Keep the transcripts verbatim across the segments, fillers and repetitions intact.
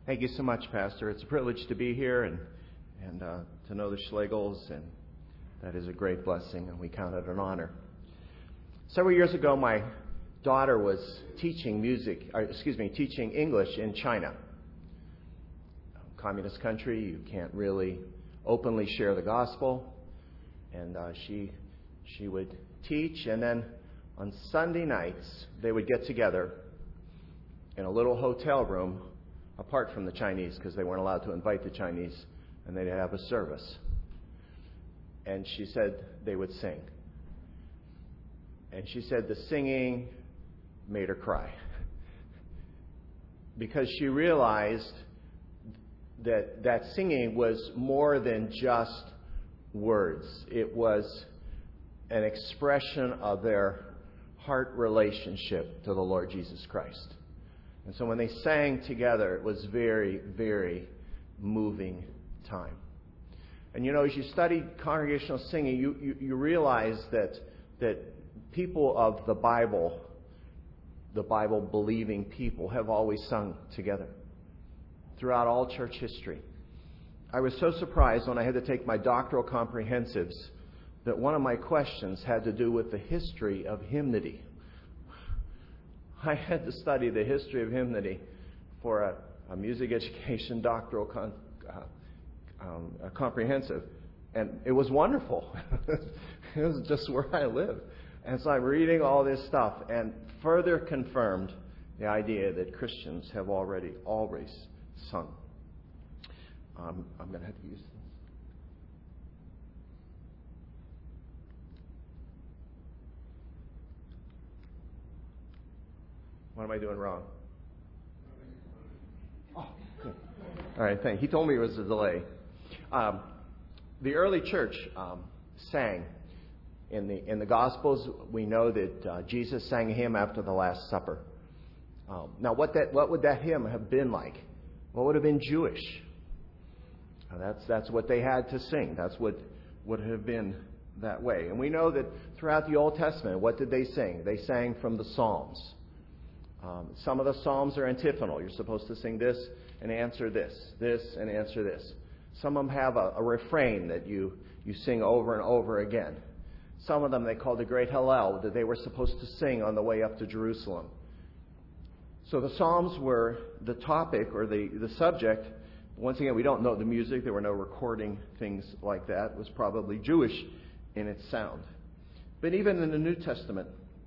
Thank you so much, Pastor. It's a privilege to be here and and uh, to know the Schlegels, and that is a great blessing, and we count it an honor. Several years ago, my daughter was teaching music, or, excuse me, teaching English in China. Communist country, you can't really openly share the gospel, and uh, she she would teach, and then on Sunday nights they would get together in a little hotel room apart from the Chinese, because they weren't allowed to invite the Chinese, and they'd have a service. And she said they would sing. And she said the singing made her cry, because she realized that that singing was more than just words. It was an expression of their heart relationship to the Lord Jesus Christ. And so when they sang together, it was very, very moving time. And you know, as you study congregational singing, you, you, you realize that that people of the Bible, the Bible-believing people, have always sung together throughout all church history. I was so surprised when I had to take my doctoral comprehensives that one of my questions had to do with the history of hymnody. I had to study the history of hymnody for a, a music education doctoral con, uh, um, a comprehensive, and it was wonderful. It was just where I live. And so I'm reading all this stuff, and further confirmed the idea that Christians have already always sung. Um, I'm going to have to use this. What am I doing wrong? Oh, good. All right, thank you. He told me it was a delay. Um, the early church um, sang. In the in the Gospels, we know that uh, Jesus sang a hymn after the Last Supper. Um, now, what that what would that hymn have been like? What would have been Jewish? Uh, that's that's what they had to sing. That's what would have been that way. And we know that throughout the Old Testament, what did they sing? They sang from the Psalms. Um, some of the Psalms are antiphonal. You're supposed to sing this and answer this, this and answer this. Some of them have a, a refrain that you, you sing over and over again. Some of them they call the Great Hallel, that they were supposed to sing on the way up to Jerusalem. So the Psalms were the topic or the, the subject. Once again, we don't know the music. There were no recording things like that. It was probably Jewish in its sound. But even in the New Testament,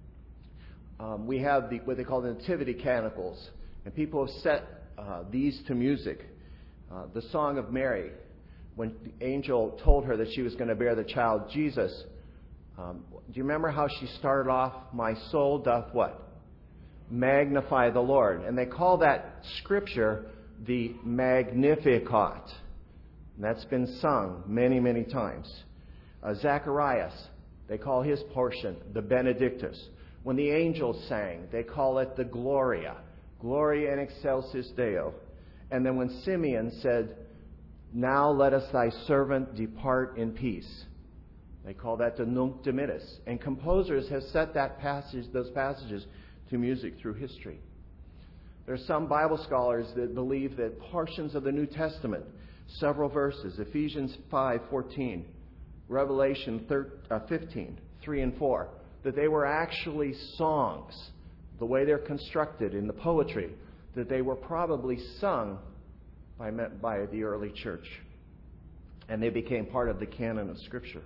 Um, we have the, what they call the Nativity Canticles, and people have set uh, these to music. Uh, the Song of Mary, when the angel told her that she was going to bear the child Jesus, um, do you remember how she started off? My soul doth what? Magnify the Lord. And they call that scripture the Magnificat. And that's been sung many, many times. Uh, Zacharias, they call his portion the Benedictus. When the angels sang, they call it the Gloria, Gloria in excelsis Deo. And then when Simeon said, now let us thy servant depart in peace, they call that the Nunc Dimittis. And composers have set that passage, those passages to music through history. There are some Bible scholars that believe that portions of the New Testament, several verses, Ephesians five fourteen, Revelation fifteen, three and four, that they were actually songs, the way they're constructed in the poetry, that they were probably sung by, by the early church. And they became part of the canon of Scripture.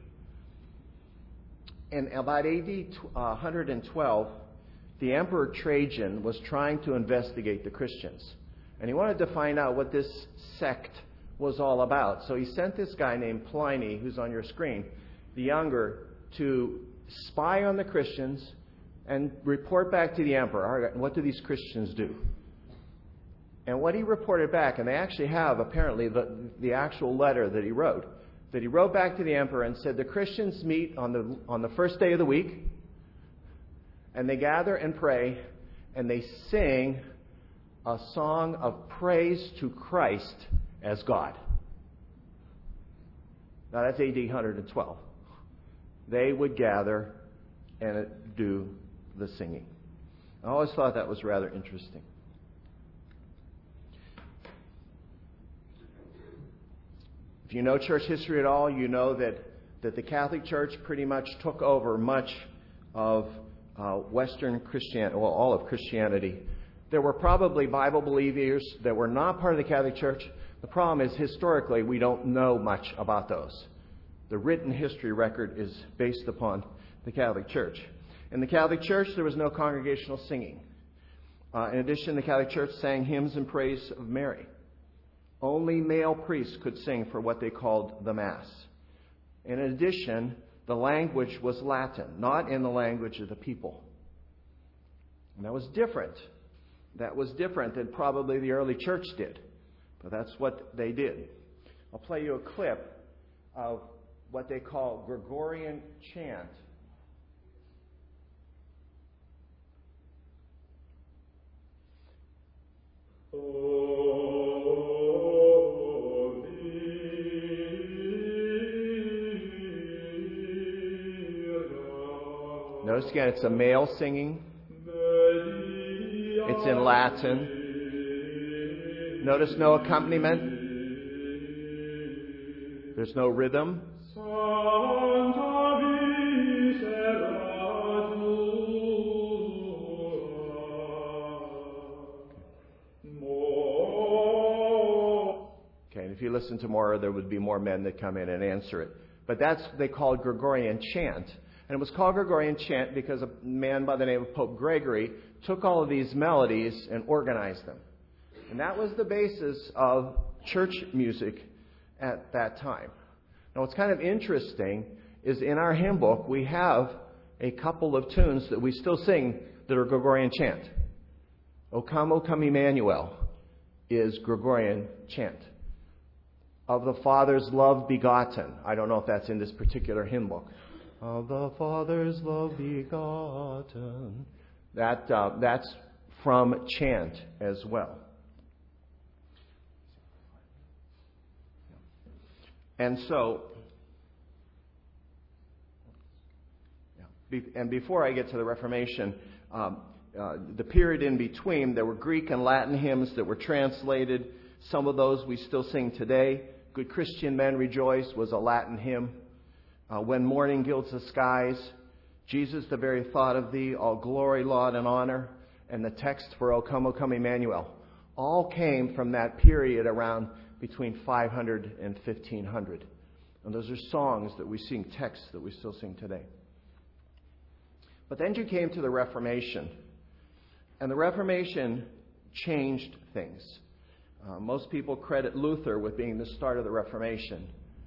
In about A D one twelve, the Emperor Trajan was trying to investigate the Christians. And he wanted to find out what this sect was all about. So he sent this guy named Pliny, who's on your screen, the younger, to spy on the Christians and report back to the emperor. All right, what do these Christians do? And what he reported back, and they actually have apparently the, the actual letter that he wrote, that he wrote back to the emperor and said the Christians meet on the on the first day of the week, and they gather and pray, and they sing a song of praise to Christ as God. Now that's A D one twelve. They would gather and do the singing. I always thought that was rather interesting. If you know church history at all, you know that, that the Catholic Church pretty much took over much of uh, Western Christianity, well, all of Christianity. There were probably Bible believers that were not part of the Catholic Church. The problem is, historically, we don't know much about those. The written history record is based upon the Catholic Church. In the Catholic Church, there was no congregational singing. Uh, in addition, the Catholic Church sang hymns in praise of Mary. Only male priests could sing for what they called the Mass. In addition, the language was Latin, not in the language of the people. And that was different. That was different than probably the early church did. But that's what they did. I'll play you a clip of what they call Gregorian chant. Notice again, it's a male singing. It's in Latin. Notice no accompaniment. There's no rhythm. Okay, and if you listen to more, there would be more men that come in and answer it. But that's what they called Gregorian chant. And it was called Gregorian chant because a man by the name of Pope Gregory took all of these melodies and organized them. And that was the basis of church music at that time. Now, what's kind of interesting is in our hymn book, we have a couple of tunes that we still sing that are Gregorian chant. O come, O come, Emmanuel is Gregorian chant. Of the Father's love begotten. I don't know if that's in this particular hymn book. Of the Father's love begotten. That, uh, that's from chant as well. And so, and before I get to the Reformation, um, uh, the period in between, there were Greek and Latin hymns that were translated. Some of those we still sing today. Good Christian Men Rejoice was a Latin hymn. Uh, when morning gilds the skies, Jesus, the very thought of thee, all glory, laud, and honor, and the text for O come, O come, Emmanuel, all came from that period around between five hundred and fifteen hundred. And those are songs that we sing, texts that we still sing today. But then you came to the Reformation. And the Reformation changed things. Uh, most people credit Luther with being the start of the Reformation.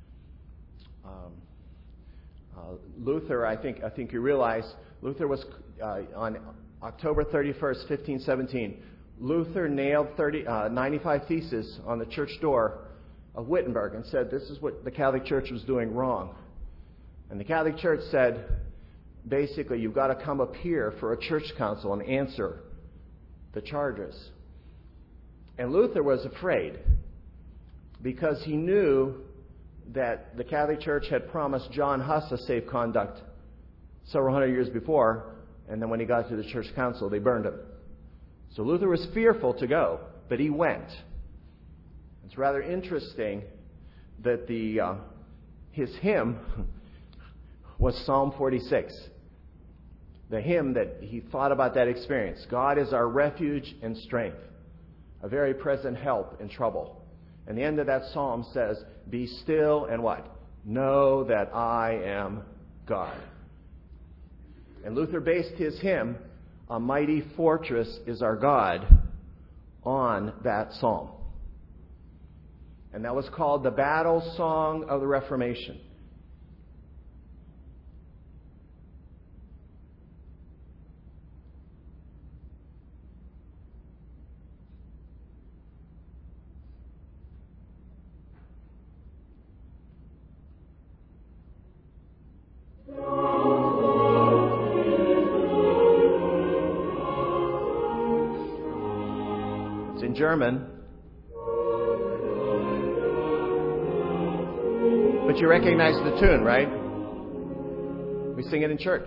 Um, uh, Luther, I think, I think you realize, Luther was uh, on October thirty-first, fifteen seventeen. Luther nailed thirty, uh, ninety-five theses on the church door of Wittenberg and said this is what the Catholic Church was doing wrong. And the Catholic Church said, basically, you've got to come up here for a church council and answer the charges. And Luther was afraid because he knew that the Catholic Church had promised John Huss a safe conduct several hundred years before, and then when he got to the church council, they burned him. So Luther was fearful to go, but he went. It's rather interesting that the uh, his hymn was Psalm forty-six. The hymn that he thought about that experience. God is our refuge and strength, a very present help in trouble. And the end of that psalm says, be still and what? Know that I am God. And Luther based his hymn, A Mighty Fortress is Our God, on that psalm. And that was called the Battle Song of the Reformation. It's in German. But you recognize the tune, right? We sing it in church.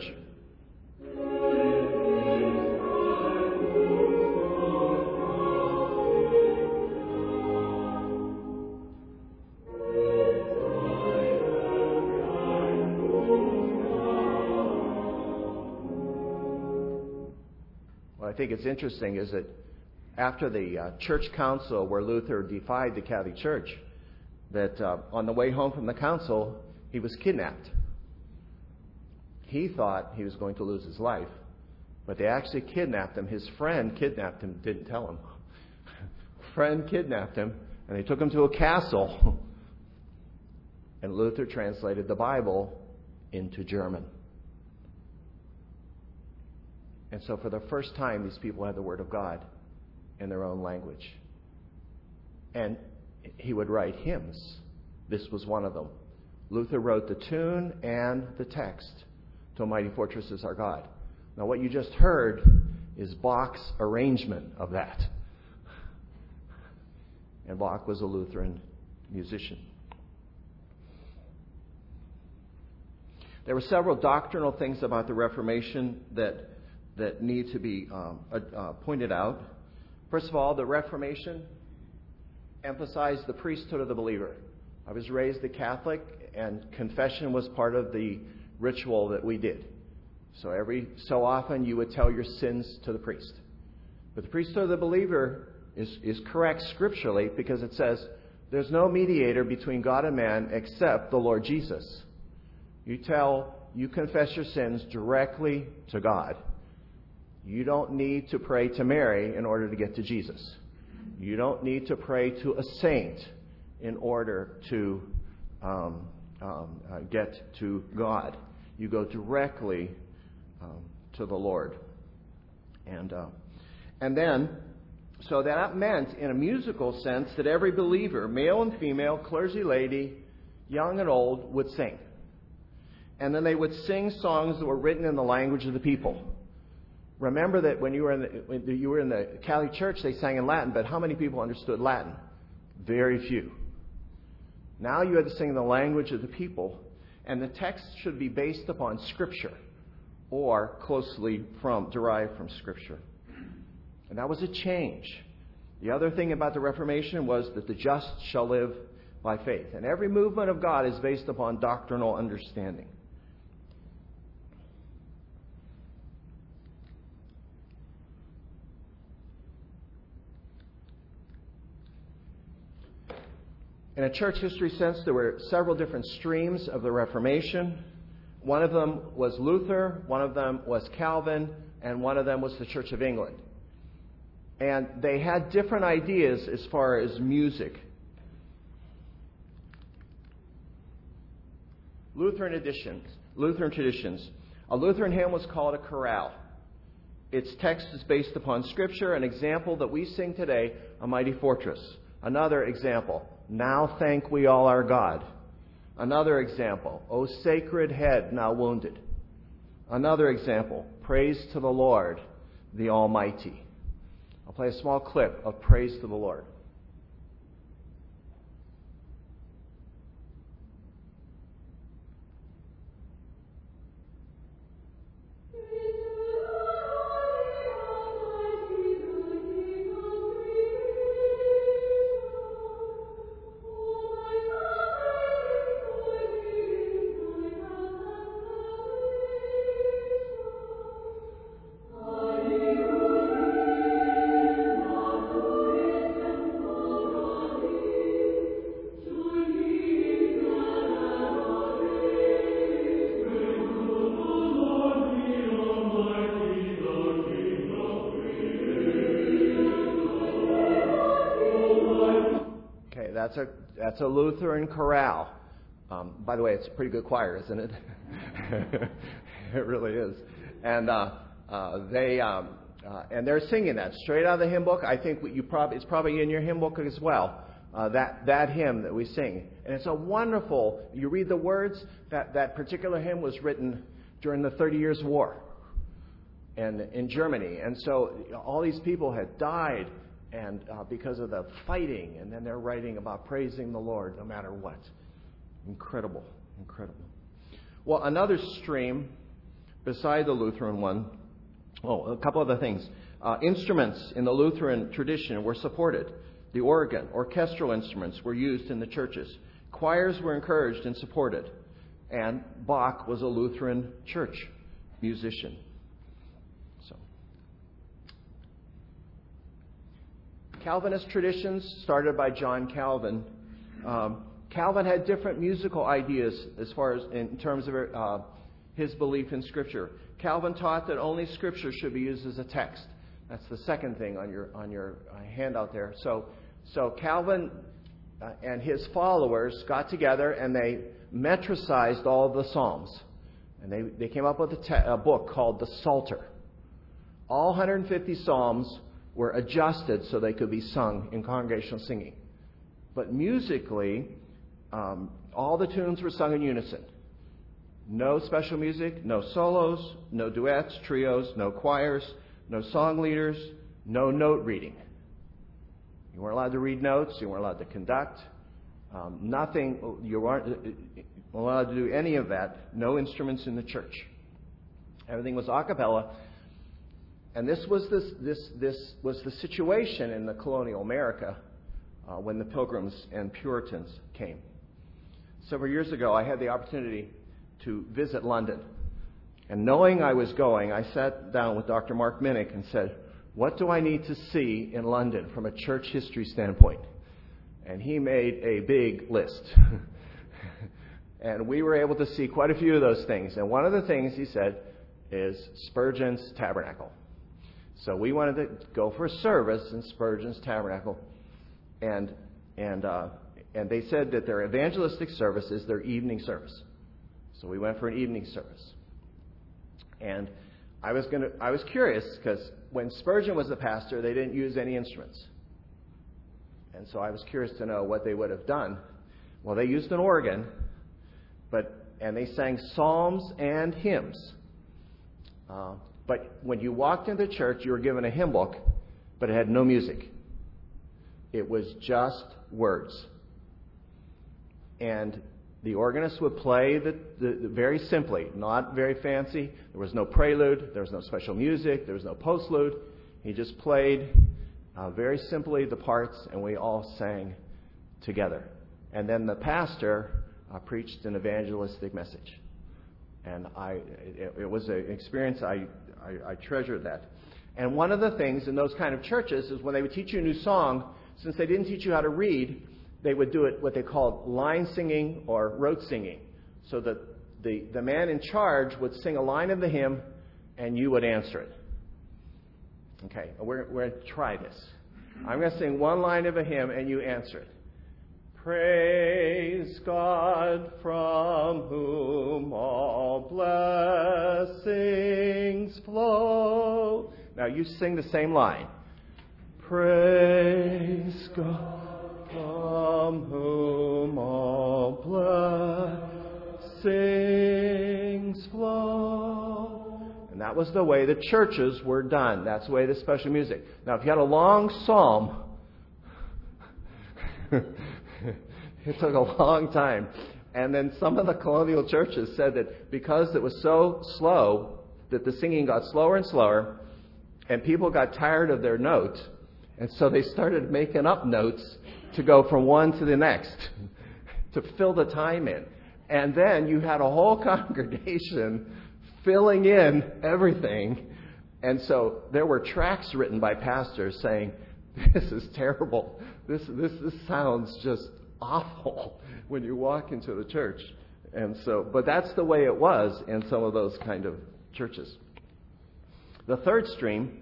think it's interesting is that after the uh, church council where Luther defied the Catholic Church, that uh, on the way home from the council, he was kidnapped. He thought he was going to lose his life, but they actually kidnapped him. His friend kidnapped him, didn't tell him. Friend kidnapped him, and they took him to a castle. And Luther translated the Bible into German. And so for the first time, these people had the Word of God in their own language. And he would write hymns. This was one of them. Luther wrote the tune and the text to "A Mighty Fortress Is Our God." Now what you just heard is Bach's arrangement of that. And Bach was a Lutheran musician. There were several doctrinal things about the Reformation that that need to be um, uh, pointed out. First of all, the Reformation emphasized the priesthood of the believer. I was raised a Catholic, and confession was part of the ritual that we did. So every so often you would tell your sins to the priest. But the priesthood of the believer is, is correct scripturally because it says there's no mediator between God and man except the Lord Jesus. You tell, you confess your sins directly to God. You don't need to pray to Mary in order to get to Jesus. You don't need to pray to a saint in order to um, um, uh, get to God. You go directly um, to the Lord. And uh, and then, so that meant, in a musical sense, that every believer, male and female, clergy lady, young and old, would sing. And then they would sing songs that were written in the language of the people. Remember that when you were in the, when you were in the Catholic Church, they sang in Latin, but how many people understood Latin? Very few. Now you had to sing in the language of the people, and the text should be based upon Scripture, or closely from derived from Scripture. And that was a change. The other thing about the Reformation was that the just shall live by faith. And every movement of God is based upon doctrinal understanding. In a church history sense, there were several different streams of the Reformation. One of them was Luther, one of them was Calvin, and one of them was the Church of England. And they had different ideas as far as music. Lutheran editions, Lutheran traditions. A Lutheran hymn was called a chorale. Its text is based upon Scripture. An example that we sing today, "A Mighty Fortress." Another example, "Now thank we all our God." Another example, "O sacred head now wounded." Another example, "Praise to the Lord, the Almighty." I'll play a small clip of "Praise to the Lord." That's a that's a Lutheran chorale. Um, by the way, it's a pretty good choir, isn't it? It really is. And uh, uh, they um, uh, and they're singing that straight out of the hymn book. I think you probably it's probably in your hymn book as well. Uh, that that hymn that we sing, and it's a wonderful. You read the words. That that particular hymn was written during the Thirty Years' War, and in Germany, and so all these people had died. And uh, because of the fighting, and then they're writing about praising the Lord no matter what. Incredible, incredible. Well, another stream beside the Lutheran one, oh, a couple other things. Uh, instruments in the Lutheran tradition were supported. The organ, orchestral instruments were used in the churches. Choirs were encouraged and supported. And Bach was a Lutheran church musician. So, Calvinist traditions started by John Calvin. Um, Calvin had different musical ideas as far as in terms of uh, his belief in Scripture. Calvin taught that only Scripture should be used as a text. That's the second thing on your on your uh, handout there. So, so Calvin uh, and his followers got together and they metricized all of the Psalms, and they they came up with a, te- a book called the Psalter. All one hundred fifty Psalms were adjusted so they could be sung in congregational singing. But musically, um, all the tunes were sung in unison. No special music, no solos, no duets, trios, no choirs, no song leaders, no note reading. You weren't allowed to read notes. You weren't allowed to conduct. Um, nothing. You weren't allowed to do any of that. No instruments in the church. Everything was a cappella. And this was this this this was the situation in the colonial America uh, when the Pilgrims and Puritans came. Several years ago, I had the opportunity to visit London. And knowing I was going, I sat down with Doctor Mark Minnick and said, what do I need to see in London from a church history standpoint? And he made a big list. And we were able to see quite a few of those things. And one of the things he said is Spurgeon's Tabernacle. So we wanted to go for a service in Spurgeon's Tabernacle. And and uh, and they said that their evangelistic service is their evening service. So we went for an evening service. And I was gonna I was curious because when Spurgeon was the pastor, they didn't use any instruments. And so I was curious to know what they would have done. Well, they used an organ, but and they sang psalms and hymns. Uh, but when you walked into church, you were given a hymn book, but it had no music. It was just words. And the organist would play the, the, the very simply, not very fancy. There was no prelude. There was no special music. There was no postlude. He just played uh, very simply the parts, and we all sang together. And then the pastor uh, preached an evangelistic message. And I, it, it was an experience, I, I, I treasured that. And one of the things in those kind of churches is when they would teach you a new song, since they didn't teach you how to read, they would do it what they called line singing or rote singing. So that the, the man in charge would sing a line of the hymn and you would answer it. Okay, we're, we're going to try this. I'm going to sing one line of a hymn and you answer it. Praise God from whom all blessings flow. Now you sing the same line. Praise God from whom all blessings flow. And that was the way the churches were done. That's the way the special music. Now, if you had a long psalm, it took a long time. And then some of the colonial churches said that because it was so slow, that the singing got slower and slower, and people got tired of their notes, and so they started making up notes to go from one to the next to fill the time in. And then you had a whole congregation filling in everything. And so there were tracts written by pastors saying, this is terrible. This, this, this sounds just awful when you walk into the church. And so, but that's the way it was in some of those kind of churches. The third stream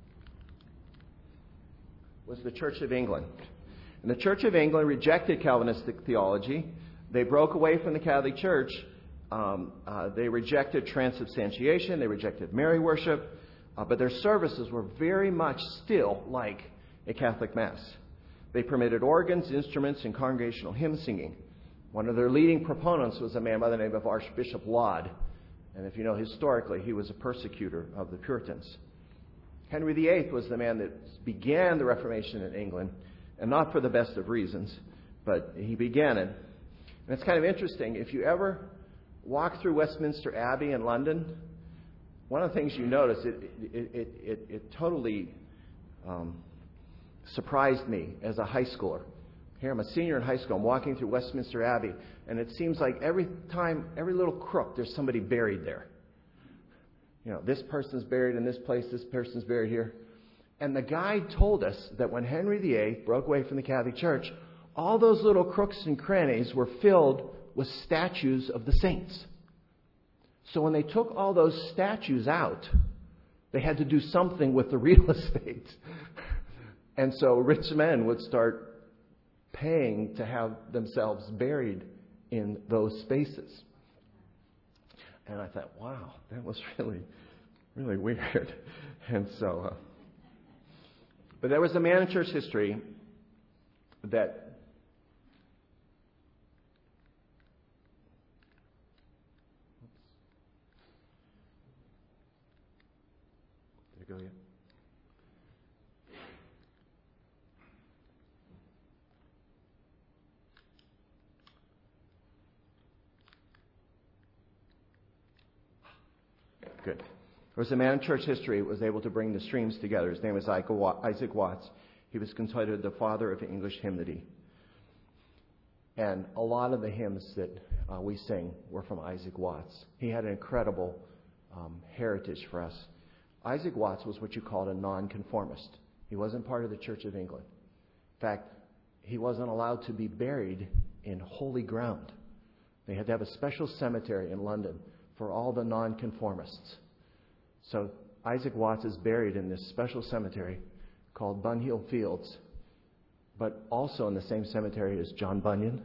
was the Church of England. And the Church of England rejected Calvinistic theology. They broke away from the Catholic Church. Um, uh, they rejected transubstantiation. They rejected Mary worship. Uh, but their services were very much still like a Catholic Mass. They permitted organs, instruments, and congregational hymn singing. One of their leading proponents was a man by the name of Archbishop Laud. And if you know historically, he was a persecutor of the Puritans. Henry the Eighth was the man that began the Reformation in England, and not for the best of reasons, but he began it. And it's kind of interesting. If you ever walk through Westminster Abbey in London, one of the things you notice, it it it, it, it totally um, surprised me as a high schooler. Here I'm a senior in high school. I'm walking through Westminster Abbey, and it seems like every time, every little crook, there's somebody buried there. You know, this person's buried in this place, this person's buried here. And the guide told us that when Henry the Eighth broke away from the Catholic Church, all those little crooks and crannies were filled with statues of the saints. So when they took all those statues out, they had to do something with the real estate. And so rich men would start paying to have themselves buried in those spaces. And I thought, wow, that was really, really weird. And so... Uh, But there was a man in church history that Did it go yet? Good. There was a man in church history who was able to bring the streams together. His name was Isaac Watts. He was considered the father of English hymnody. And a lot of the hymns that uh, we sing were from Isaac Watts. He had an incredible um, heritage for us. Isaac Watts was what you called a nonconformist. He wasn't part of the Church of England. In fact, he wasn't allowed to be buried in holy ground. They had to have a special cemetery in London for all the nonconformists. So Isaac Watts is buried in this special cemetery called Bunhill Fields, but also in the same cemetery as John Bunyan,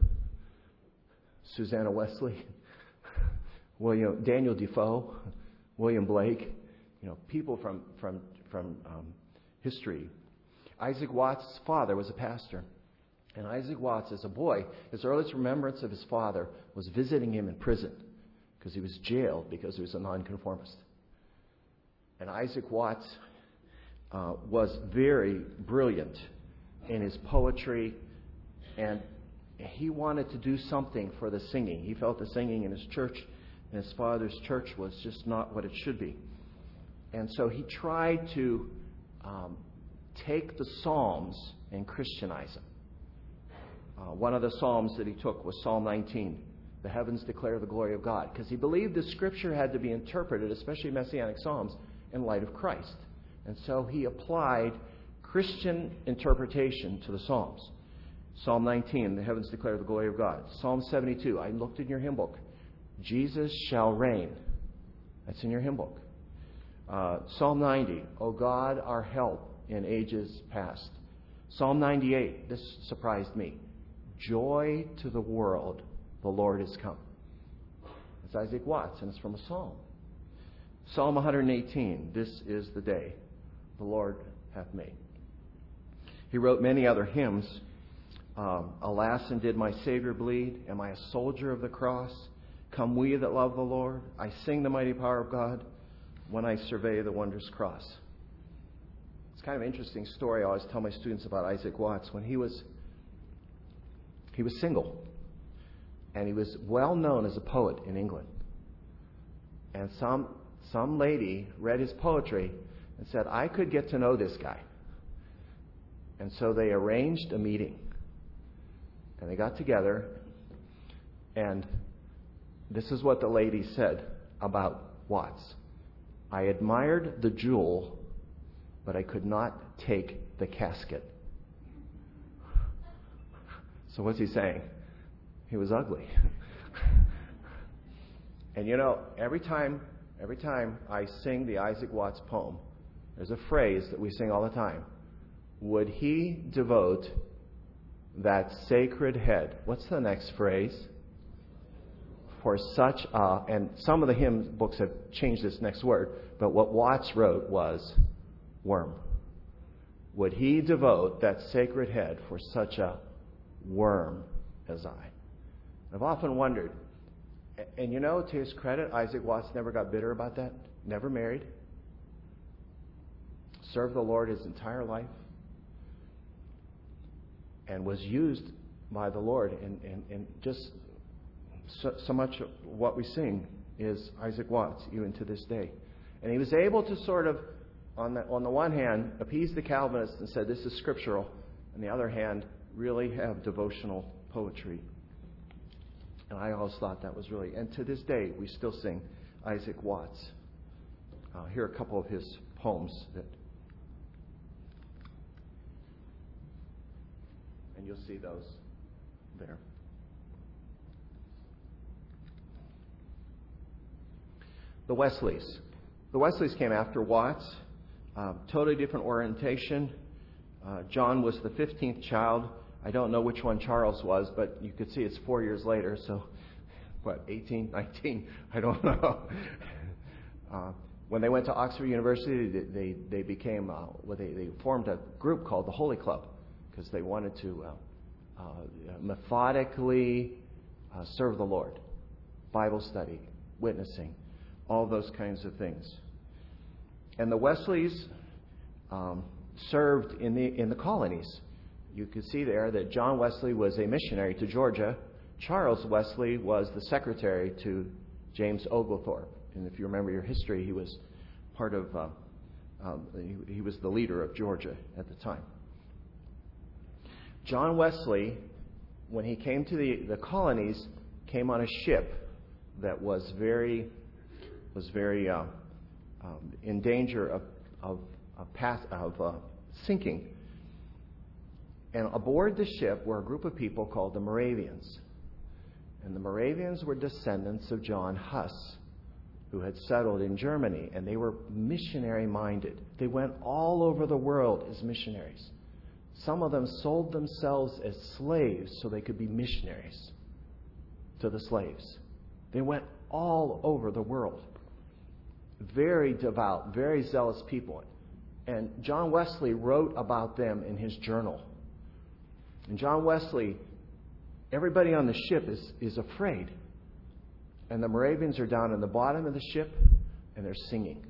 Susanna Wesley, William Daniel Defoe, William Blake, you know, people from from from um, history. Isaac Watts' father was a pastor, and Isaac Watts, as a boy, his earliest remembrance of his father was visiting him in prison because he was jailed because he was a nonconformist. And Isaac Watts uh, was very brilliant in his poetry, and he wanted to do something for the singing. He felt the singing in his church, in his father's church, was just not what it should be. And so he tried to um, take the Psalms and Christianize them. Uh, one of the Psalms that he took was Psalm nineteen. The heavens declare the glory of God. Because he believed the Scripture had to be interpreted, especially Messianic Psalms, in light of Christ. And so he applied Christian interpretation to the Psalms. Psalm nineteen, the heavens declare the glory of God. Psalm seventy-two, I looked in your hymn book. Jesus shall reign. That's in your hymn book. Uh, Psalm ninety, O God, our help in ages past. Psalm ninety-eight, this surprised me. Joy to the world, the Lord is come. It's Isaac Watts, and it's from a psalm. Psalm one eighteen, this is the day the Lord hath made. He wrote many other hymns. Um, Alas, and did my Savior bleed? Am I a soldier of the cross? Come we that love the Lord. I sing the mighty power of God when I survey the wondrous cross. It's kind of an interesting story I always tell my students about Isaac Watts. When he was he was single, and he was well known as a poet in England. And some some lady read his poetry and said, I could get to know this guy. And so they arranged a meeting. And they got together, and this is what the lady said about Watts. I admired the jewel, but I could not take the casket. So what's he saying? He was ugly. And you know, every time, every time I sing the Isaac Watts poem, there's a phrase that we sing all the time. Would he devote that sacred head? What's the next phrase? For such a, and some of the hymn books have changed this next word, but what Watts wrote was worm. Would he devote that sacred head for such a worm as I? I've often wondered, and you know, to his credit, Isaac Watts never got bitter about that, never married, served the Lord his entire life, and was used by the Lord. And, and, and just so, so much of what we sing is Isaac Watts, even to this day. And he was able to sort of, on the, on the one hand, appease the Calvinists and said this is scriptural, on the other hand, really have devotional poetry. And I always thought that was really, and to this day, we still sing Isaac Watts. Uh, here are a couple of his poems that And you'll see those there. The Wesleys. The Wesleys came after Watts. Uh, totally different orientation. Uh, John was the fifteenth child. I don't know which one Charles was, but you could see it's four years later. So, what, eighteen, nineteen? I don't know. uh, when they went to Oxford University, they they, they became uh, well, they, they formed a group called the Holy Club because they wanted to uh, uh, methodically uh, serve the Lord, Bible study, witnessing, all those kinds of things. And the Wesleys um, served in the in the colonies. You could see there that John Wesley was a missionary to Georgia. Charles Wesley was the secretary to James Oglethorpe. And if you remember your history, he was part of, uh, um, he, he was the leader of Georgia at the time. John Wesley, when he came to the, the colonies, came on a ship that was very, was very uh, um, in danger of, of, of, pass, of uh, sinking. And aboard the ship were a group of people called the Moravians. And the Moravians were descendants of John Huss, who had settled in Germany. And they were missionary-minded. They went all over the world as missionaries. Some of them sold themselves as slaves so they could be missionaries to the slaves. They went all over the world. Very devout, very zealous people. And John Wesley wrote about them in his journal. And John Wesley, everybody on the ship is, is afraid. And the Moravians are down in the bottom of the ship, and they're singing.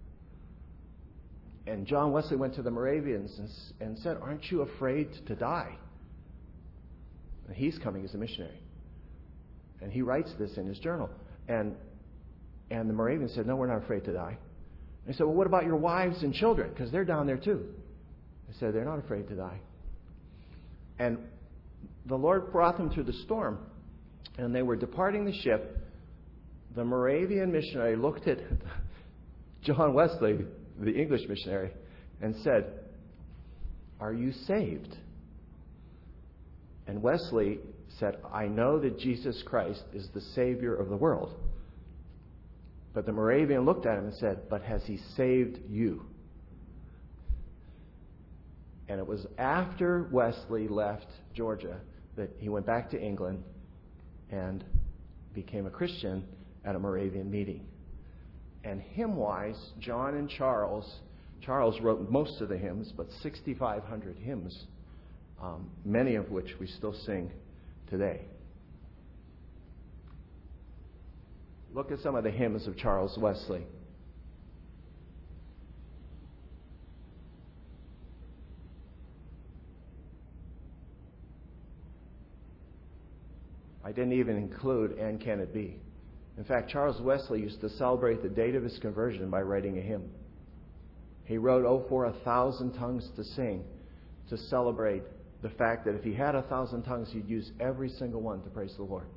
And John Wesley went to the Moravians and, and said, "Aren't you afraid to die?" And he's coming as a missionary. And he writes this in his journal. And, and the Moravians said, "No, we're not afraid to die." And he said, "Well, what about your wives and children? Because they're down there too." They said, "They're not afraid to die." And the Lord brought them through the storm, and they were departing the ship. The Moravian missionary looked at John Wesley, the English missionary, and said, "Are you saved?" And Wesley said, "I know that Jesus Christ is the Savior of the world." But the Moravian looked at him and said, "But has he saved you?" And it was after Wesley left Georgia that he went back to England and became a Christian at a Moravian meeting. And hymn-wise, John and Charles, Charles wrote most of the hymns, but sixty-five hundred hymns, um, many of which we still sing today. Look at some of the hymns of Charles Wesley. I didn't even include "And Can It Be." In fact, Charles Wesley used to celebrate the date of his conversion by writing a hymn. He wrote, "Oh, for a thousand tongues to sing," to celebrate the fact that if he had a thousand tongues, he'd use every single one to praise the Lord.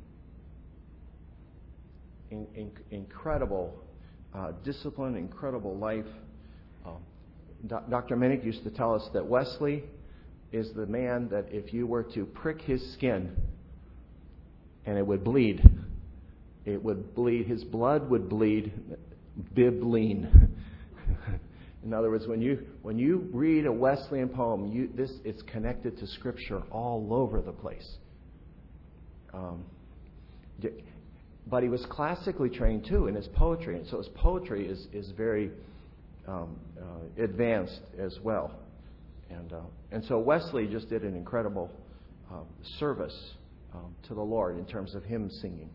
In, in, incredible uh, discipline, incredible life. Uh, Doctor Minnick used to tell us that Wesley is the man that if you were to prick his skin, and it would bleed. It would bleed. His blood would bleed bibline. In other words, when you when you read a Wesleyan poem, you, this it's connected to Scripture all over the place. Um, but he was classically trained too in his poetry, and so his poetry is is very um, uh, advanced as well. And uh, and so Wesley just did an incredible uh, service Um, to the Lord in terms of hymn singing.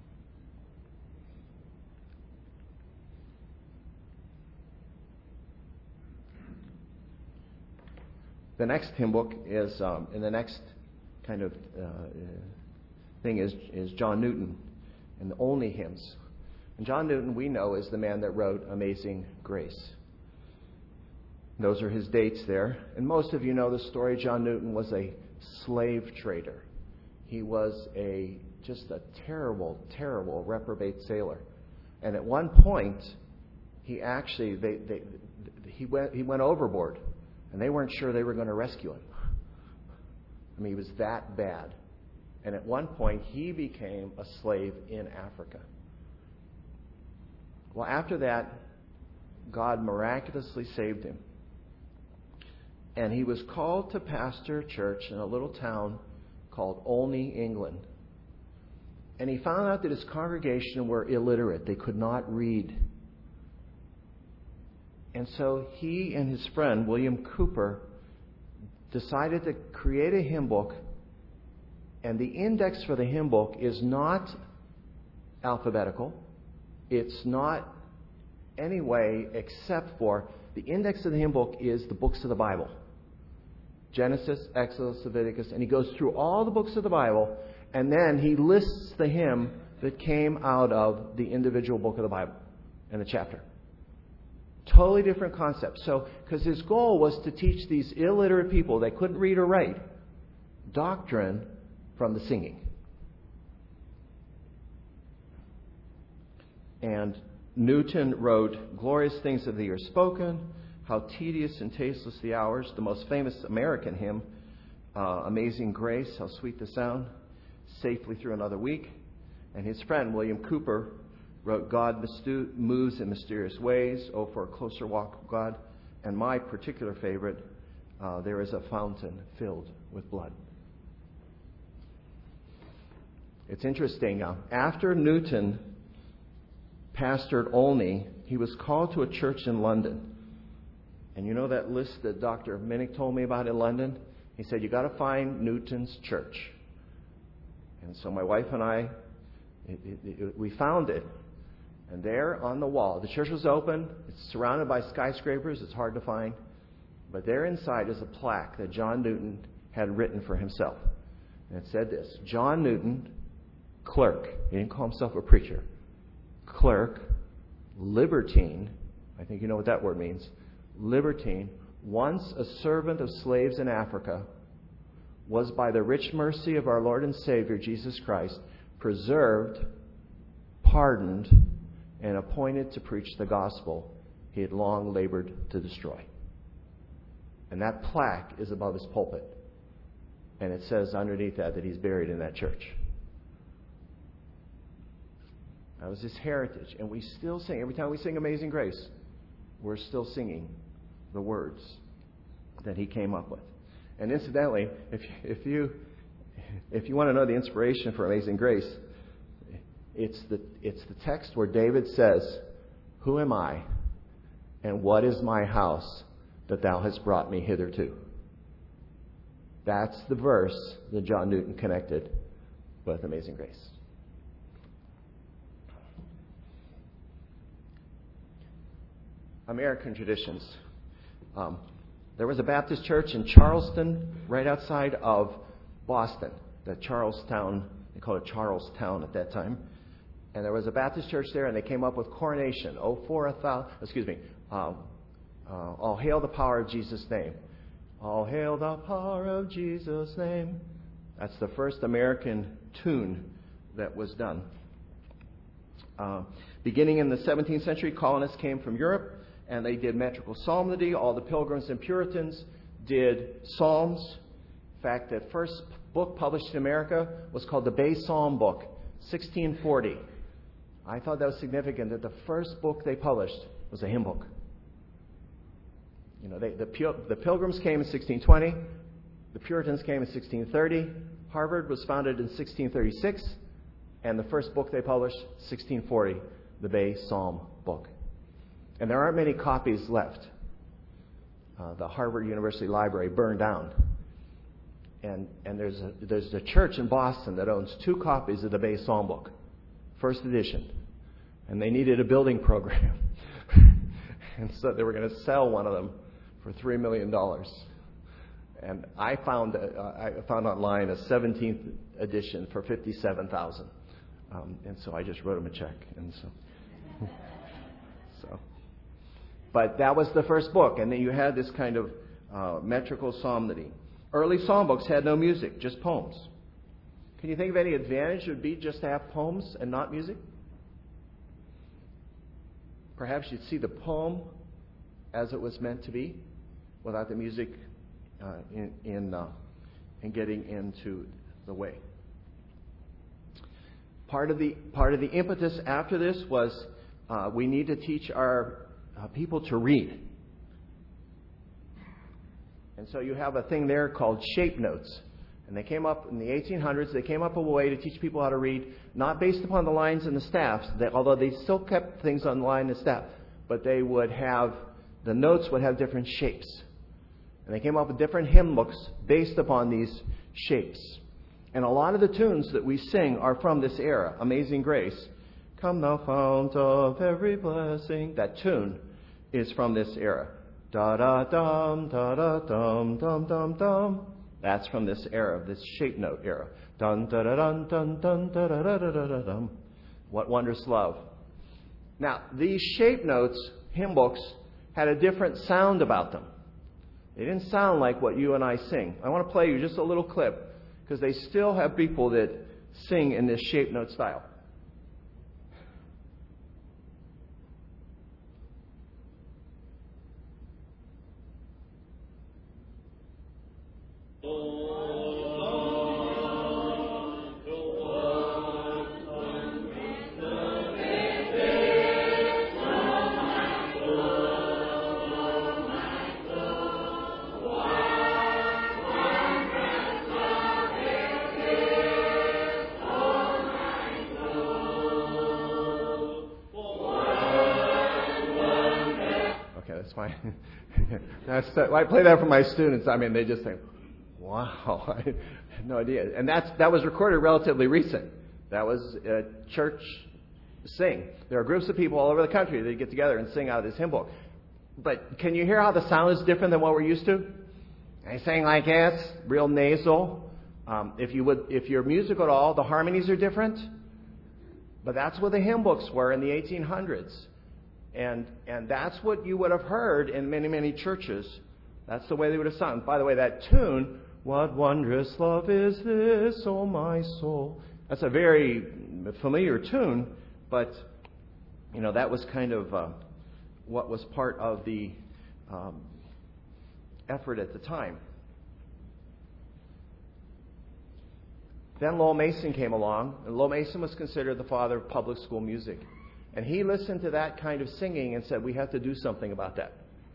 The next hymn book is, um, and the next kind of uh, thing is, is John Newton and the only hymns. And John Newton, we know, is the man that wrote Amazing Grace. Those are his dates there. And most of you know the story. John Newton was a slave trader. He was a just a terrible, terrible reprobate sailor. And at one point, he actually they, they he went he went overboard, and they weren't sure they were going to rescue him. I mean, he was that bad. And at one point, he became a slave in Africa. Well, after that, God miraculously saved him. And he was called to pastor a church in a little town called Olney, England. And he found out that his congregation were illiterate. They could not read. And so he and his friend, William Cowper, decided to create a hymn book. And the index for the hymn book is not alphabetical. It's not any way except for the index of the hymn book is the books of the Bible. Genesis, Exodus, Leviticus, and he goes through all the books of the Bible, and then he lists the hymn that came out of the individual book of the Bible and the chapter. Totally different concept. So, because his goal was to teach these illiterate people, they couldn't read or write, doctrine from the singing. And Newton wrote, "Glorious things of thee are spoken, how tedious and tasteless the hours." The most famous American hymn, uh, "Amazing Grace, how sweet the sound, safely through another week." And his friend, William Cowper, wrote, "God mistu- moves in mysterious ways, oh, for a closer walk with God." And my particular favorite, uh, "There is a fountain filled with blood." It's interesting. Uh, after Newton pastored Olney, he was called to a church in London. And you know that list that Doctor Minnick told me about in London? He said, you got to find Newton's church. And so my wife and I, it, it, it, we found it. And there on the wall, the church was open. It's surrounded by skyscrapers. It's hard to find. But there inside is a plaque that John Newton had written for himself. And it said this: John Newton, clerk. He didn't call himself a preacher. Clerk, libertine. I think you know what that word means. Libertine, once a servant of slaves in Africa, was by the rich mercy of our Lord and Savior Jesus Christ preserved, pardoned, and appointed to preach the gospel he had long labored to destroy. And that plaque is above his pulpit. And it says underneath that that he's buried in that church. That was his heritage. And we still sing. Every time we sing Amazing Grace, we're still singing the words that he came up with. And incidentally, if if you if you want to know the inspiration for Amazing Grace, it's the it's the text where David says, "Who am I, and what is my house that thou hast brought me hitherto?" That's the verse that John Newton connected with Amazing Grace. American traditions. Um, there was a Baptist church in Charleston, right outside of Boston. The Charlestown, they called it Charlestown at that time. And there was a Baptist church there, and they came up with coronation. Oh, for a thousand, excuse me, um, uh, all hail the power of Jesus' name. All hail the power of Jesus' name. That's the first American tune that was done. Uh, beginning in the seventeenth century, colonists came from Europe, and they did metrical psalmody. All the Pilgrims and Puritans did psalms. In fact, the first book published in America was called the Bay Psalm Book, sixteen forty. I thought that was significant that the first book they published was a hymn book. You know, they, the, the Pilgrims came in sixteen twenty. The Puritans came in sixteen thirty. Harvard was founded in sixteen thirty-six. And the first book they published, sixteen forty, the Bay Psalm Book. And there aren't many copies left. Uh, the Harvard University Library burned down. And and there's a, there's a church in Boston that owns two copies of the Bay Psalm Book, first edition. And they needed a building program. And so they were going to sell one of them for three million dollars. And I found uh, I found online a seventeenth edition for fifty-seven thousand dollars. Um, and so I just wrote them a check. And so, so, but that was the first book. And then you had this kind of uh, metrical psalmody. Early psalm books had no music, just poems. Can you think of any advantage it would be just to have poems and not music? Perhaps you'd see the poem as it was meant to be, without the music uh, in in, uh, and getting into the way. Part of the part of the impetus after this was uh, we need to teach our uh, people to read. And so you have a thing there called shape notes. And they came up in the eighteen hundreds, they came up with a way to teach people how to read, not based upon the lines and the staffs, that, although they still kept things on the line and staff, but they would have, the notes would have different shapes. And they came up with different hymn books based upon these shapes. And a lot of the tunes that we sing are from this era. Amazing Grace, Come Thou Fount of Every Blessing. That tune is from this era. Da-da-dum, da-da-dum, dum-dum-dum. That's from this era, this shape note era. Dun-da-da-dun, dun-dun, da-da-da-da-da-dum. What Wondrous Love. Now, these shape notes, hymn books, had a different sound about them. They didn't sound like what you and I sing. I want to play you just a little clip, because they still have people that sing in this shape note style. That's, I play that for my students. I mean, they just think, wow, I had no idea. And that's, that was recorded relatively recent. That was a church sing. There are groups of people all over the country that get together and sing out of this hymn book. But can you hear how the sound is different than what we're used to? They sing like this, real nasal. Um, if you would, if you're musical at all, the harmonies are different. But that's what the hymn books were in the eighteen hundreds. And and that's what you would have heard in many, many churches. That's the way they would have sung. By the way, that tune, What Wondrous Love Is This, O My Soul. That's a very familiar tune, but, you know, that was kind of uh, what was part of the um, effort at the time. Then Lowell Mason came along, and Lowell Mason was considered the father of public school music. And he listened to that kind of singing and said, we have to do something about that.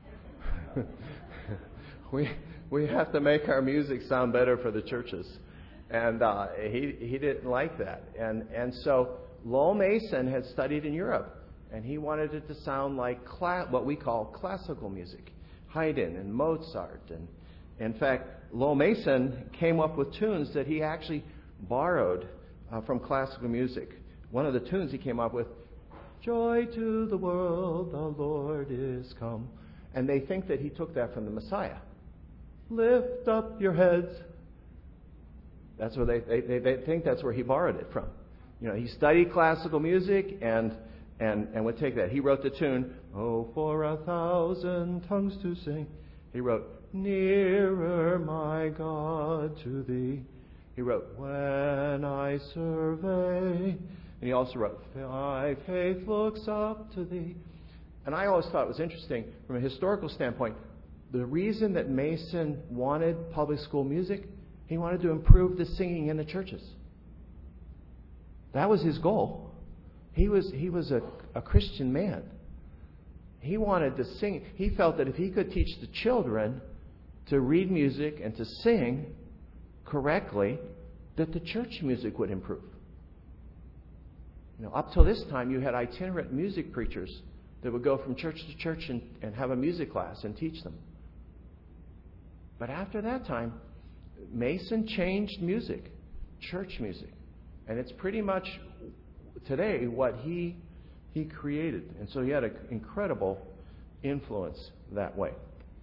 we we have to make our music sound better for the churches. And uh, he he didn't like that. And, and so Lowell Mason had studied in Europe, and he wanted it to sound like cla- what we call classical music. Haydn and Mozart. And in fact, Lowell Mason came up with tunes that he actually borrowed uh, from classical music. One of the tunes he came up with, Joy to the world, the Lord is come. And they think that he took that from the Messiah. Lift up your heads. That's where they, they, they think that's where he borrowed it from. You know, he studied classical music and, and, and would take that. He wrote the tune, Oh, for a thousand tongues to sing. He wrote, Nearer, my God, to thee. He wrote, When I survey. And he also wrote, My faith looks up to thee. And I always thought it was interesting, from a historical standpoint, the reason that Mason wanted public school music, he wanted to improve the singing in the churches. That was his goal. He was he was a, a Christian man. He wanted to sing. He felt that if he could teach the children to read music and to sing correctly, that the church music would improve. You know, up till this time, you had itinerant music preachers that would go from church to church and, and have a music class and teach them. But after that time, Mason changed music, church music. And it's pretty much today what he he created. And so he had an incredible influence that way.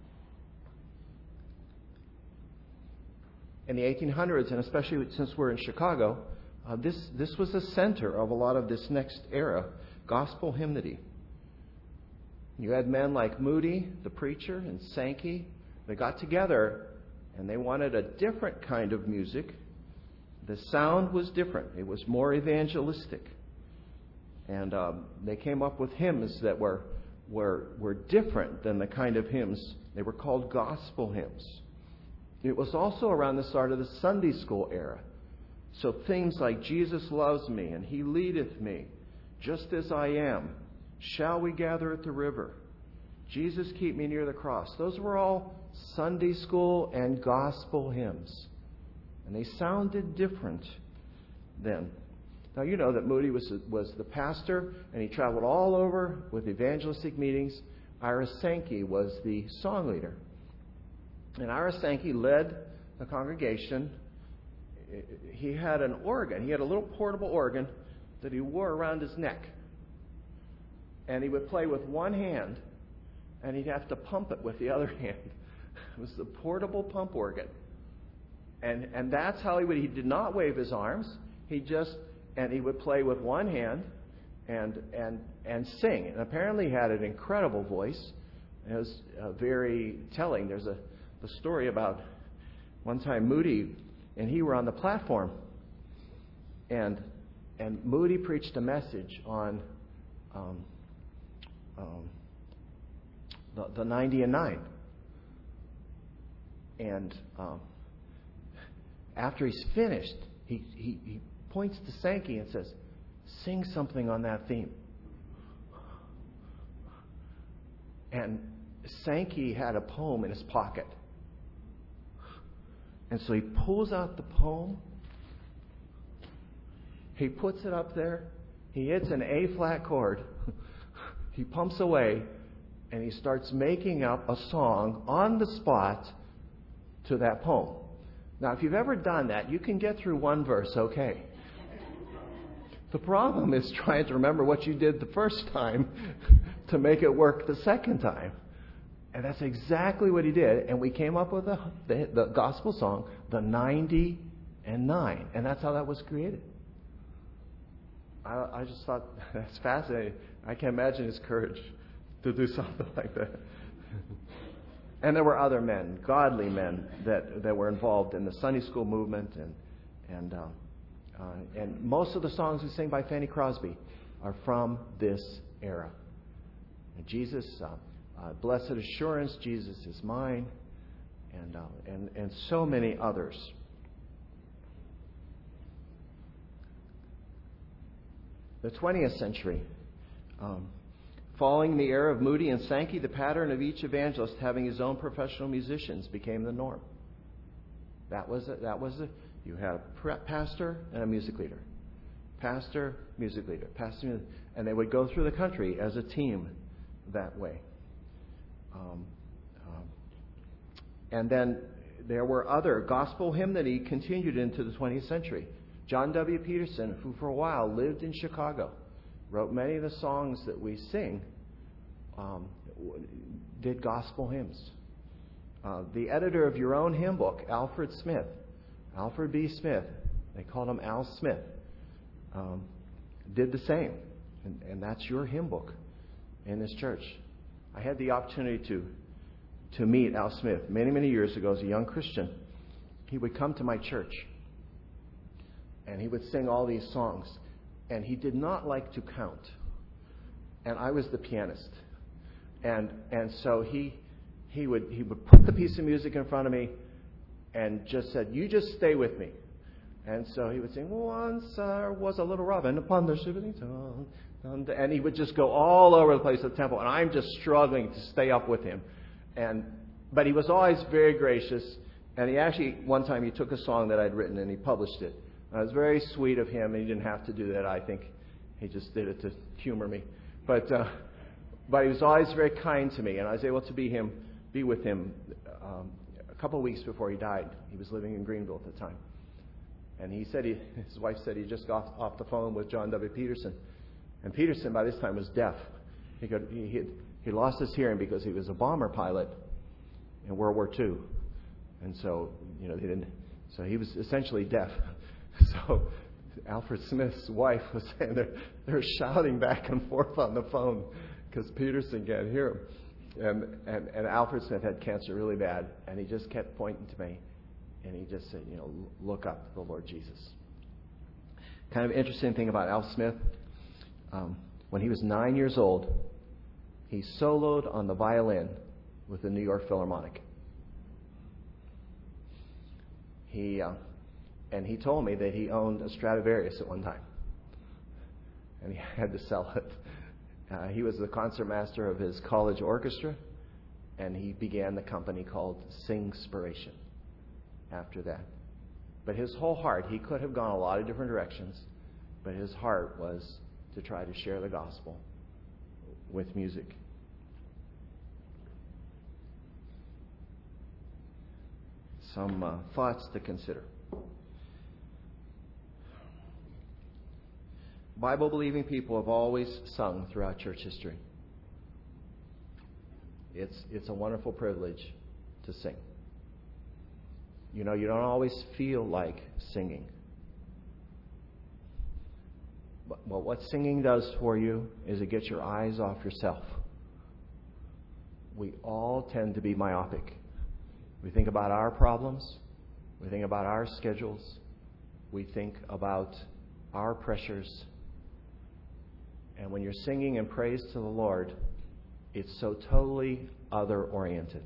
In the eighteen hundreds, and especially since we're in Chicago, Uh, this this was the center of a lot of this next era, gospel hymnody. You had men like Moody, the preacher, and Sankey. They got together and they wanted a different kind of music. The sound was different. It was more evangelistic. And um, they came up with hymns that were, were, were different than the kind of hymns. They were called gospel hymns. It was also around the start of the Sunday school era. So themes like Jesus loves me and He leadeth me, just as I am, shall we gather at the river, Jesus keep me near the cross. Those were all Sunday school and gospel hymns. And they sounded different then. Now you know that Moody was, was the pastor and he traveled all over with evangelistic meetings. Ira Sankey was the song leader. And Ira Sankey led the congregation. He had an organ. He had a little portable organ that he wore around his neck. And he would play with one hand, and he'd have to pump it with the other hand. It was the portable pump organ. And and that's how he would, he did not wave his arms. He just, and he would play with one hand and and and sing. And apparently he had an incredible voice. It was uh, very telling. There's a the story about one time Moody and he were on the platform, and and Moody preached a message on um, um, the, the ninety and nine. And um, after he's finished, he, he, he points to Sankey and says, "Sing something on that theme." And Sankey had a poem in his pocket. And so he pulls out the poem. He puts it up there. He hits an A-flat chord. He pumps away. And he starts making up a song on the spot to that poem. Now, if you've ever done that, you can get through one verse okay. The problem is trying to remember what you did the first time to make it work the second time. And that's exactly what he did. And we came up with the, the, the gospel song, the ninety and nine. And that's how that was created. I, I just thought, that's fascinating. I can't imagine his courage to do something like that. And there were other men, godly men, that, that were involved in the Sunday school movement. And and uh, uh, and most of the songs we sing by Fanny Crosby are from this era. And Jesus... Uh, Uh, blessed assurance, Jesus is mine, and, uh, and and so many others. The twentieth century, um, following the era of Moody and Sankey, the pattern of each evangelist having his own professional musicians became the norm. That was a, that was a, you had a pastor and a music leader, pastor, music leader, pastor, and they would go through the country as a team that way. Um, um, and then there were other gospel hymnody continued into the twentieth century. John W. Peterson, who for a while lived in Chicago, wrote many of the songs that we sing, um, did gospel hymns. Uh, the editor of Your Own Hymn Book, Alfred Smith, Alfred B. Smith, they called him Al Smith, um, did the same. And, and that's your hymn book in this church. I had the opportunity to to meet Al Smith many, many years ago as a young Christian. He would come to my church, and he would sing all these songs. And he did not like to count. And I was the pianist. And and so he he would he would put the piece of music in front of me and just said, "You just stay with me." And so he would sing, "Once there was a little robin upon the shivering tongue." And he would just go all over the place at the temple, and I'm just struggling to stay up with him. And but he was always very gracious, and he actually one time he took a song that I'd written and he published it. And it was very sweet of him. He didn't have to do that. I think he just did it to humor me. But uh, but he was always very kind to me, and I was able to be him, be with him um, a couple of weeks before he died. He was living in Greenville at the time, and he said he, his wife said he just got off the phone with John W. Peterson. And Peterson, by this time, was deaf. He could, he he, he lost his hearing because he was a bomber pilot in World War Two, and so you know he didn't. So he was essentially deaf. So Alfred Smith's wife was saying they're they're shouting back and forth on the phone because Peterson can't hear him. And and and Alfred Smith had cancer really bad, and he just kept pointing to me, and he just said, you know, look up to the Lord Jesus. Kind of interesting thing about Al Smith. Um, when he was nine years old, he soloed on the violin with the New York Philharmonic. He uh, and he told me that he owned a Stradivarius at one time, and he had to sell it. Uh, he was the concertmaster of his college orchestra, and he began the company called Singspiration after that. But his whole heart, he could have gone a lot of different directions, but his heart was to try to share the gospel with music. Some uh, thoughts to consider. Bible-believing people have always sung throughout church history. It's, it's a wonderful privilege to sing. You know, you don't always feel like singing. But, but what singing does for you is it gets your eyes off yourself. We all tend to be myopic. We think about our problems. We think about our schedules. We think about our pressures. And when you're singing in praise to the Lord, it's so totally other-oriented.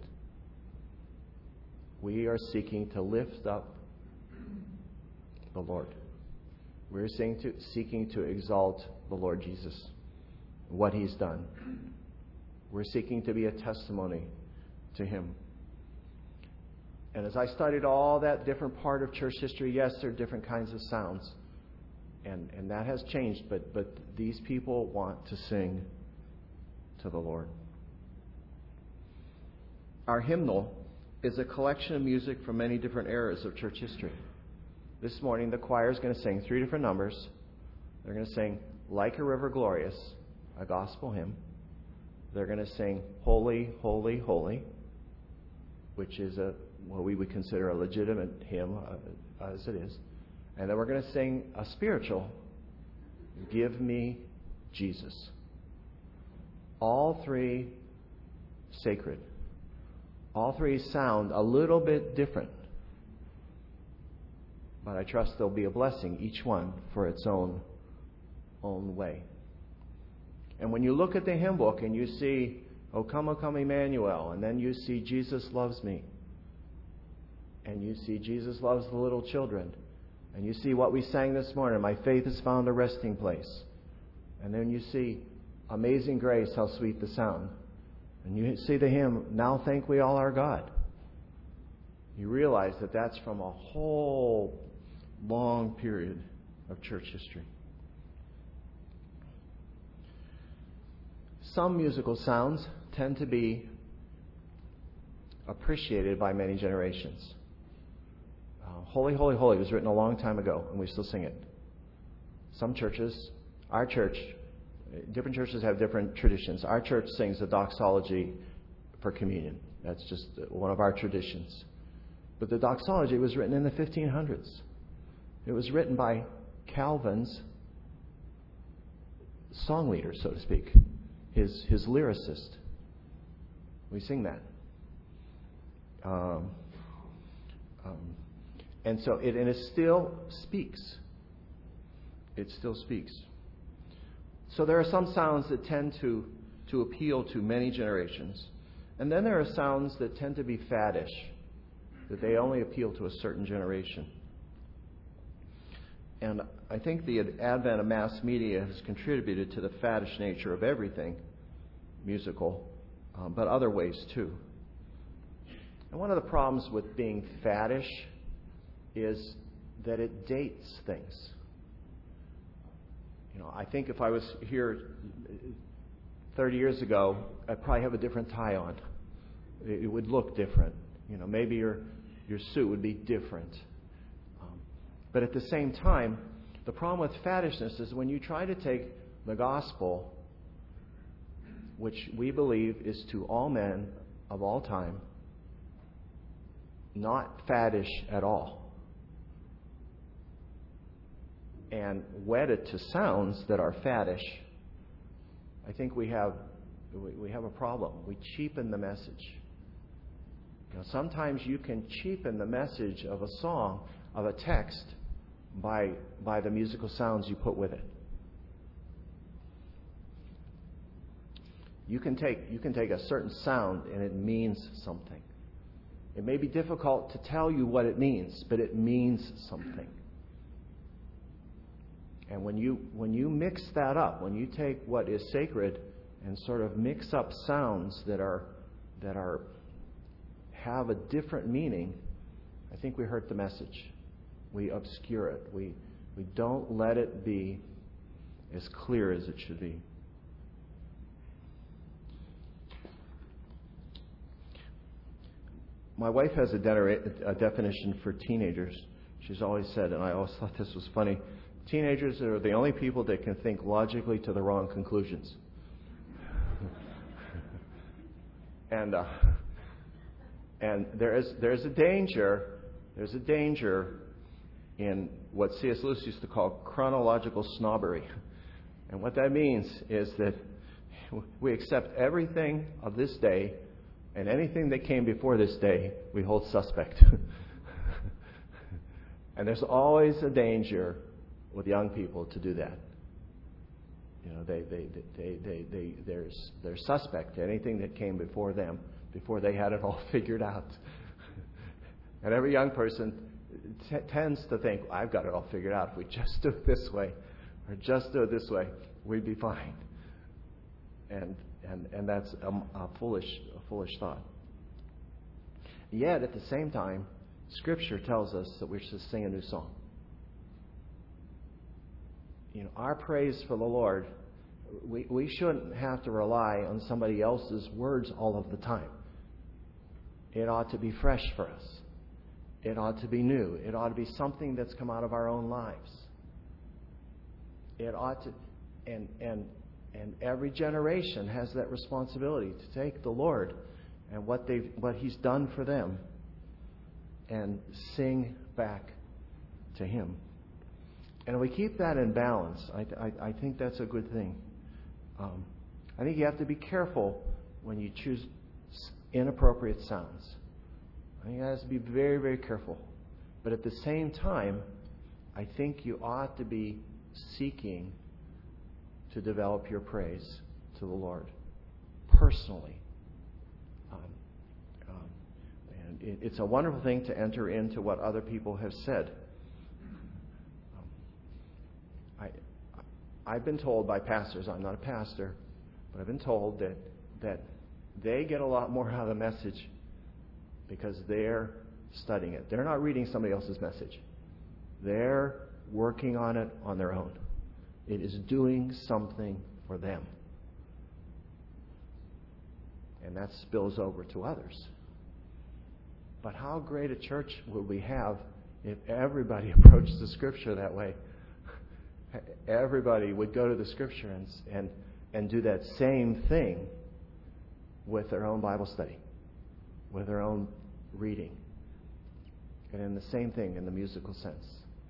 We are seeking to lift up the Lord. We're seeking to, seeking to exalt the Lord Jesus, what He's done. We're seeking to be a testimony to Him. And as I studied all that different part of church history, yes, there are different kinds of sounds. And, and that has changed, but, but these people want to sing to the Lord. Our hymnal is a collection of music from many different eras of church history. This morning, the choir is going to sing three different numbers. They're going to sing Like a River Glorious, a gospel hymn. They're going to sing Holy, Holy, Holy, which is a what we would consider a legitimate hymn, uh, as it is. And then we're going to sing a spiritual, Give Me Jesus. All three sacred. All three sound a little bit different. But I trust there'll be a blessing, each one for its own, own way. And when you look at the hymn book and you see, O come, O come, Emmanuel, and then you see Jesus loves me, and you see Jesus loves the little children, and you see what we sang this morning, my faith has found a resting place. And then you see Amazing Grace, how sweet the sound. And you see the hymn, Now Thank We All Our God. You realize that that's from a whole long period of church history. Some musical sounds tend to be appreciated by many generations. Uh, Holy, Holy, Holy was written a long time ago, and we still sing it. Some churches, our church, different churches have different traditions. Our church sings the doxology for communion. That's just one of our traditions. But the doxology was written in the fifteen hundreds. It was written by Calvin's song leader, so to speak, his his lyricist. We sing that. Um, um, and so it and it still speaks. It still speaks. So there are some sounds that tend to, to appeal to many generations. And then there are sounds that tend to be faddish, that they only appeal to a certain generation. And I think the advent of mass media has contributed to the faddish nature of everything musical, um, but other ways too. And one of the problems with being faddish is that it dates things. You know, I think if I was here thirty years ago, I'd probably have a different tie on. It, it would look different. You know, maybe your your suit would be different. Um, but at the same time, the problem with faddishness is when you try to take the gospel, which we believe is to all men of all time, not faddish at all, and wed it to sounds that are faddish, I think we have we, we have a problem. We cheapen the message. You know, sometimes you can cheapen the message of a song, of a text, by by the musical sounds you put with it. You can take you can take a certain sound and it means something. It may be difficult to tell you what it means, but it means something. And when you when you mix that up, when you take what is sacred and sort of mix up sounds that are that are have a different meaning, I think we hurt the message. We obscure it. We we don't let it be as clear as it should be. My wife has a, de- a definition for teenagers. She's always said, and I always thought this was funny, teenagers are the only people that can think logically to the wrong conclusions. and uh, and there is there's a danger, there's a danger in what C S Lewis used to call chronological snobbery. And what that means is that we accept everything of this day, and anything that came before this day, we hold suspect. And there's always a danger with young people to do that. You know, they they they they, they there's they're suspect to anything that came before them, before they had it all figured out. And every young person t- tends to think, I've got it all figured out. If we just do it this way, or just do it this way, we'd be fine. And and and that's a, a foolish a foolish thought. Yet at the same time, Scripture tells us that we should sing a new song. You know, our praise for the Lord, we we shouldn't have to rely on somebody else's words all of the time. It ought to be fresh for us. It ought to be new. It ought to be something that's come out of our own lives. It ought to, and and and every generation has that responsibility to take the Lord and what they what He's done for them and sing back to Him. And if we keep that in balance, I, I, I think that's a good thing. Um, I think you have to be careful when you choose inappropriate sounds. I think you have to be very, very careful. But at the same time, I think you ought to be seeking to develop your praise to the Lord personally. Um, um, and it, it's a wonderful thing to enter into what other people have said. Um, I, I've been told by pastors, I'm not a pastor, but I've been told that that they get a lot more out of the message because they're studying it. They're not reading somebody else's message. They're working on it on their own. It is doing something for them. And that spills over to others. But how great a church would we have if everybody approached the Scripture that way? Everybody would go to the Scripture and, and, and do that same thing with their own Bible study, with their own reading, and in the same thing in the musical sense.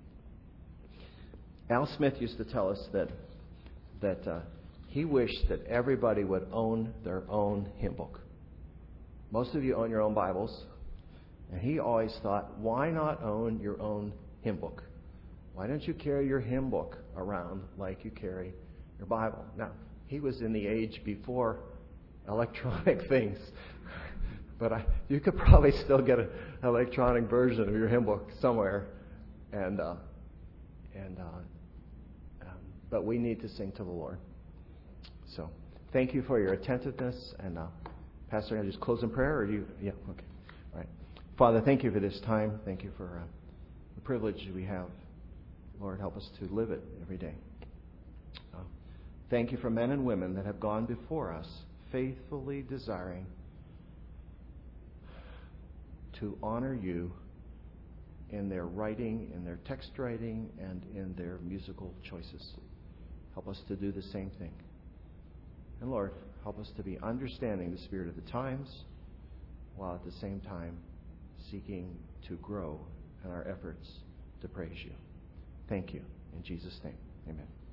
Al Smith used to tell us that that uh, he wished that everybody would own their own hymn book. Most of you own your own Bibles, and he always thought, why not own your own hymn book? Why don't you carry your hymn book around like you carry your Bible? Now, he was in the age before electronic things, but I, you could probably still get an electronic version of your hymn book somewhere, and uh, and. Uh, But we need to sing to the Lord. So, thank you for your attentiveness. And uh, Pastor, I just close in prayer, or do you? Yeah, okay. All right. Father, thank you for this time. Thank you for uh, the privilege we have. Lord, help us to live it every day. Uh, thank you for men and women that have gone before us, faithfully desiring to honor you in their writing, in their text writing, and in their musical choices. Help us to do the same thing. And Lord, help us to be understanding the spirit of the times, while at the same time seeking to grow in our efforts to praise you. Thank you. In Jesus' name, amen.